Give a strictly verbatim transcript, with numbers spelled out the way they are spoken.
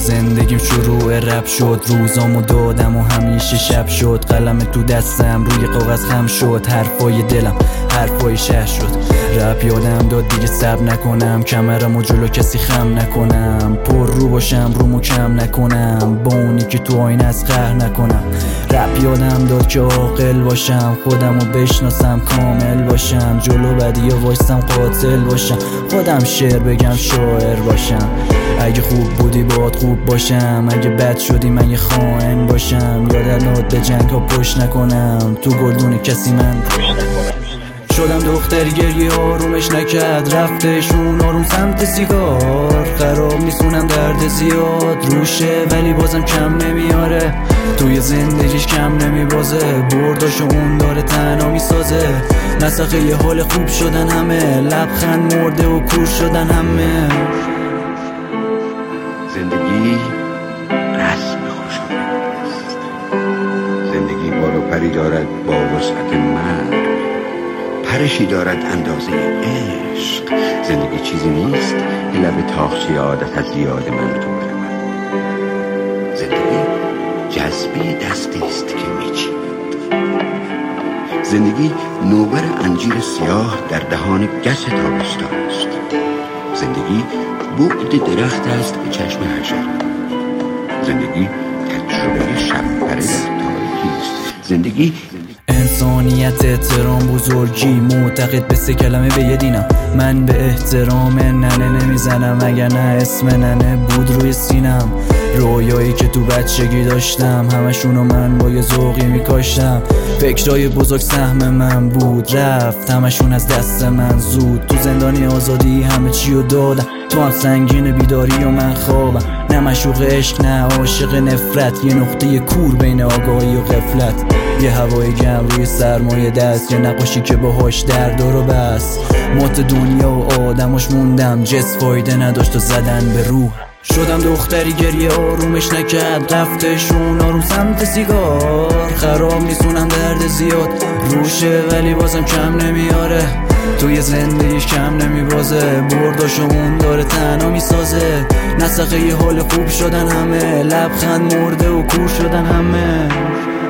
زندگیم شروع رپ شد، روزامو دادم و همیشه شب شد. قلم تو دستم روی کاغذ خم شد، حرفای دلم حرفای شهر شد. رپ یادم داد دیگه صبر نکنم، کمرمو جلو کسی خم نکنم. پر رو باشم رومو کم نکنم، با اونی که تو آینه از قهر نکنم. رپ یادم داد که عاقل باشم، خودمو بشناسم کامل باشم. جلو بدیا وایسم قاتل باشم، خودم شعر بگم شاعر باشم. اگه خوب بودی باید خوب باشم، اگه بد شدی من یه خائن باشم. یادم داد به جنگ ها پشت نکنم، تو گلدون کسی من پشت نکنم. شدم دختری گریه آرومش نکرد، رفتشون آروم سمت سیگار. خراب میسونم درد زیاد روشه ولی بازم کم نمیاره، توی زندگیش کم نمیبازه. برداشو اون داره تنها میسازه، نسخه یه حال خوب شدن همه، لبخند مرده و کور شدن همه. زندگی رسم خوشایند است، زندگی بال و پری دارد با وسعت مرگ، پرشی دارد اندازه عشق. زندگی چیزی نیست که لب تاخچه عادت از یاد من تو برود. زندگی جذبه دستی است که میچیند. زندگی نوبر انجیر سیاه در دهان گچ تابستان است. زندگی بعد درخت است به چشم حشره. زندگی تجربه شب پره در تاریکی است. زندگی انسانیت، احترام، بزرگی، معتقد به سه کلمه به یه دینم. من به احترام ننه نمیزنم، اگر نه اسم ننه بود روی سینم. رویایی که تو بچگی داشتم همشونو من با یه ذوقی میکاشتم. فکرای بزرگ سهم من بود، رفت همشون از دست من زود. تو زندانی آزادی همه چیو دادم، تو هم سنگین بیداری و من خوابم. نه مشوق عشق نه عاشق نفرت، یه نقطه کور بین آگاهی و غفلت. یه هوای گرم روی سرمایه دست، یه نقاشی که باهاش درد رو بس. مات دنیا و آدماش موندم، جس فایده نداشت و زدن به روح. شدم دختری گریه آرومش نکرد، رفتشون آروم سمت سیگار. خراب میسونم درد زیاد روشه ولی بازم کم نمیاره، توی زندگیش کم نمیبازه. برداشو اون داره تنها میسازه، نسخه یه حال خوب شدن همه، لبخند مرده و کور شدن همه.